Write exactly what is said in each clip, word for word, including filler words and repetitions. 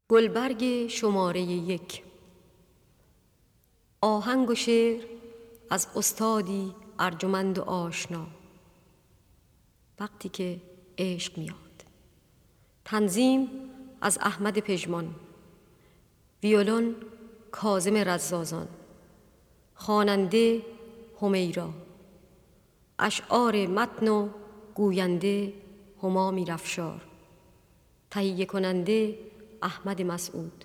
گلبرگ شماره یک. آهنگ و شعر از استادی ارجمند و آشنا. وقتی که عشق میاد. تنظیم از احمد پژمان. ویولون کاظم رزازان. خواننده همیرا. اشعار متن و گوینده هما میرافشار. تهیه کننده احمد مسعود.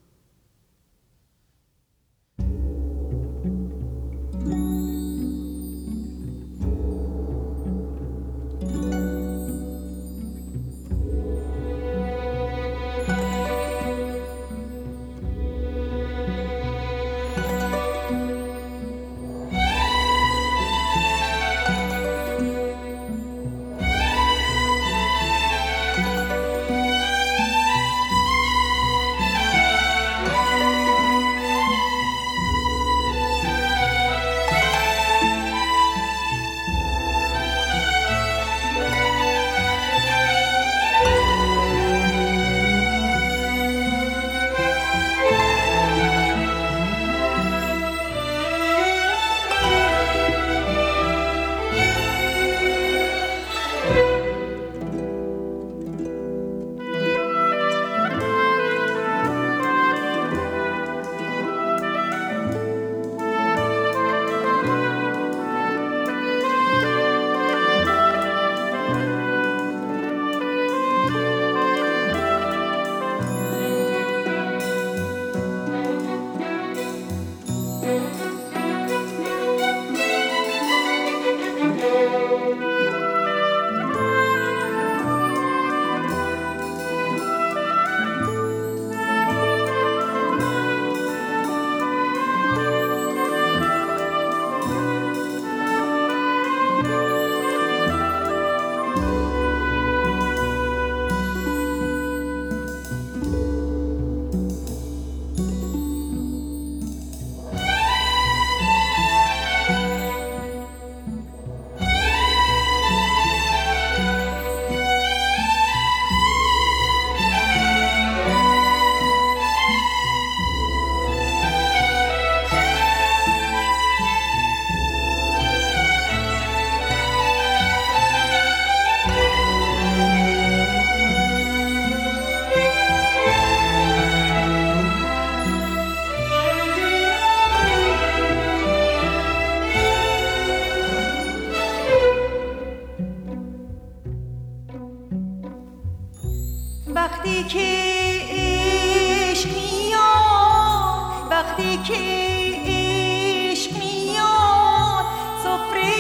وقتی که عشق میاد، وقتی که عشق میاد، سفره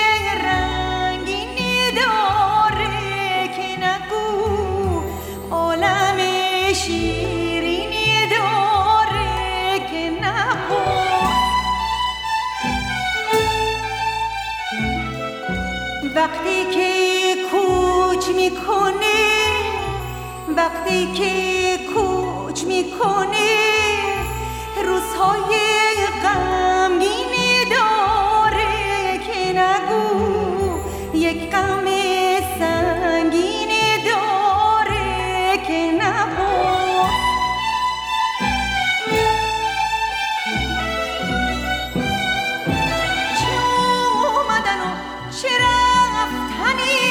رنگینی داره که نگو، عالم شیرینی داره که نخور. وقتی که کوچ میکنه، وقتی که کوچ میکنه، روزهای غمگینی داره که نگو، یک غم سنگینی داره که نبود. چه اومدن و چه رفتنی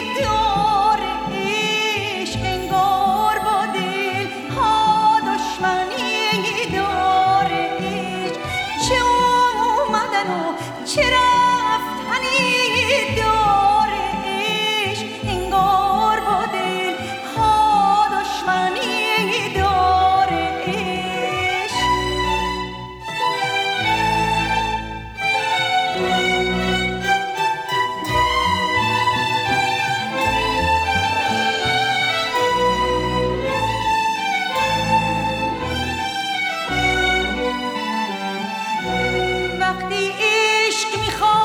چه رفتنی داره عشق، انگار با دل ها دشمنی داره عشق. وقتی عشق میخواد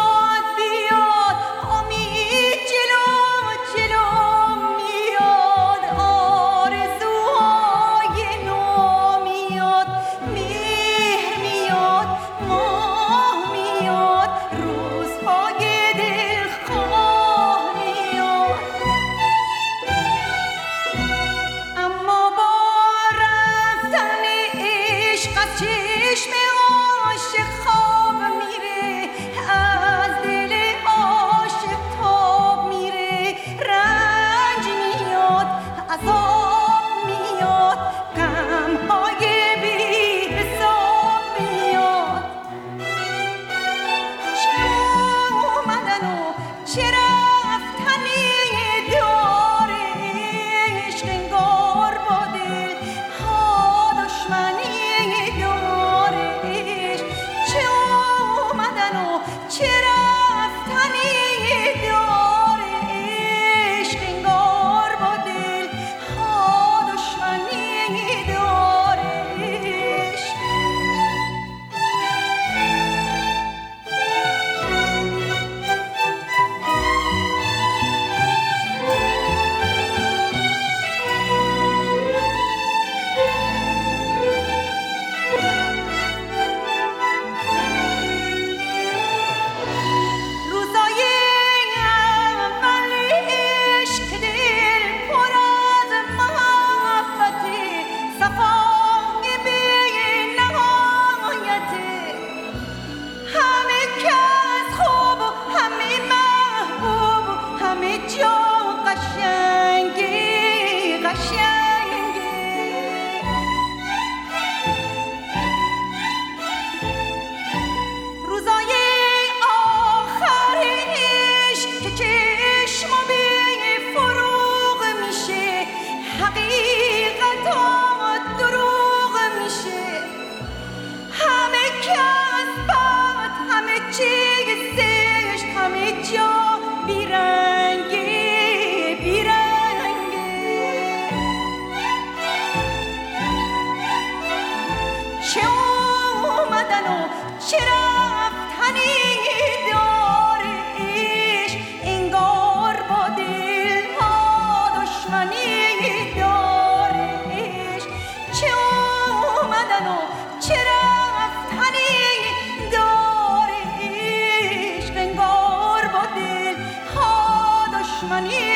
چه اومدن و چه رفتنی داره عشق انگار با دلها دشمنی داره عشق چه اومدن و چه رفتنی داره عشق انگار با دلها دشمنی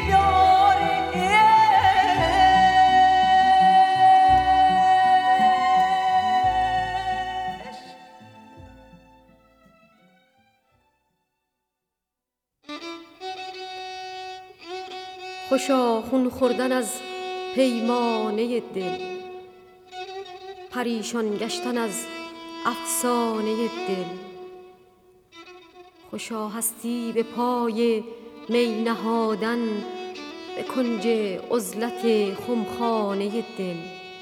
خوشا خون خوردن از پیمانه دل، پریشان گشتن از افسانه دل. خوشا هستی به پای می نهادن به کنج عزلت خمخانه دل.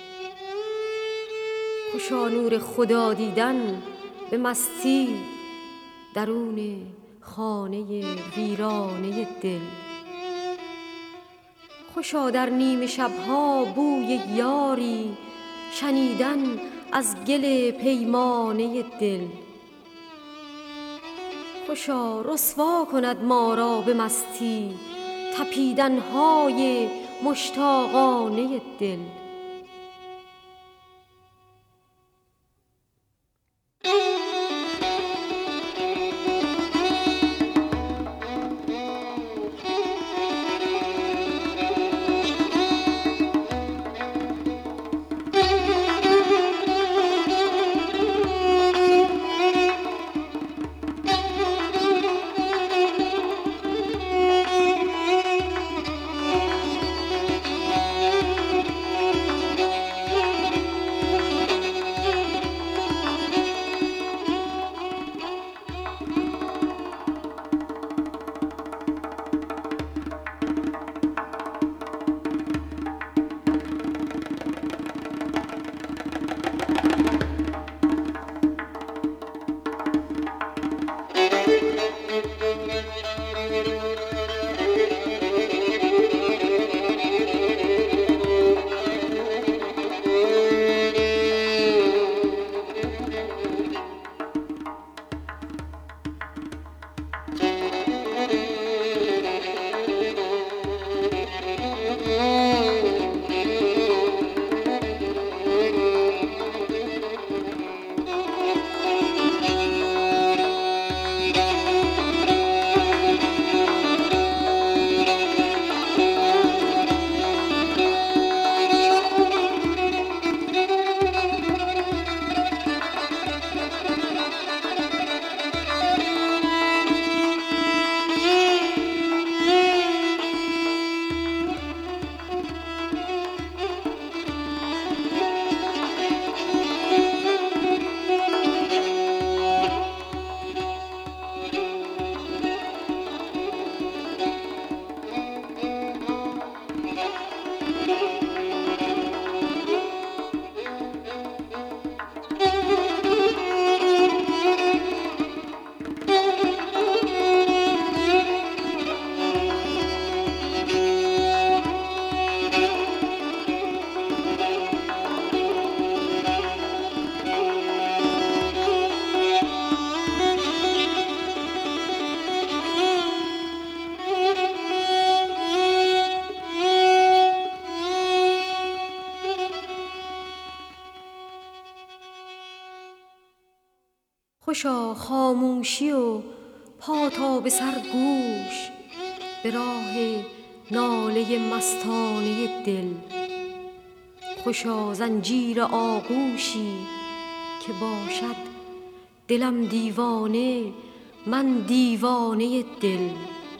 خوشا نور خدا دیدن به مستی درون خانه ویرانه دل. خوشا در نیمه شبها بوی یاری شنیدن از گل پیمانه دل. خوشا رسوا کند ما را به مستی تپیدن‌های مشتاقانه دل. خوشا خاموشی و پا تا به سر گوش به راه ناله مستانه دل. خوشا زنجیر آغوشی که باشد دلم دیوانه من دیوانه دل.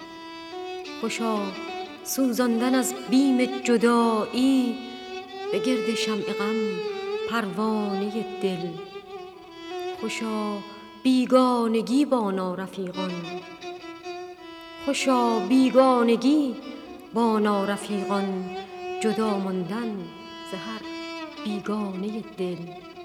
خوشا سوزاندن از بیم جدایی به گرد شمع غم پروانه دل. خوشا بیگانگی با نارفیقان، خوشا بیگانگی با نارفیقان، جدا ماندن ز هر بیگانه دل.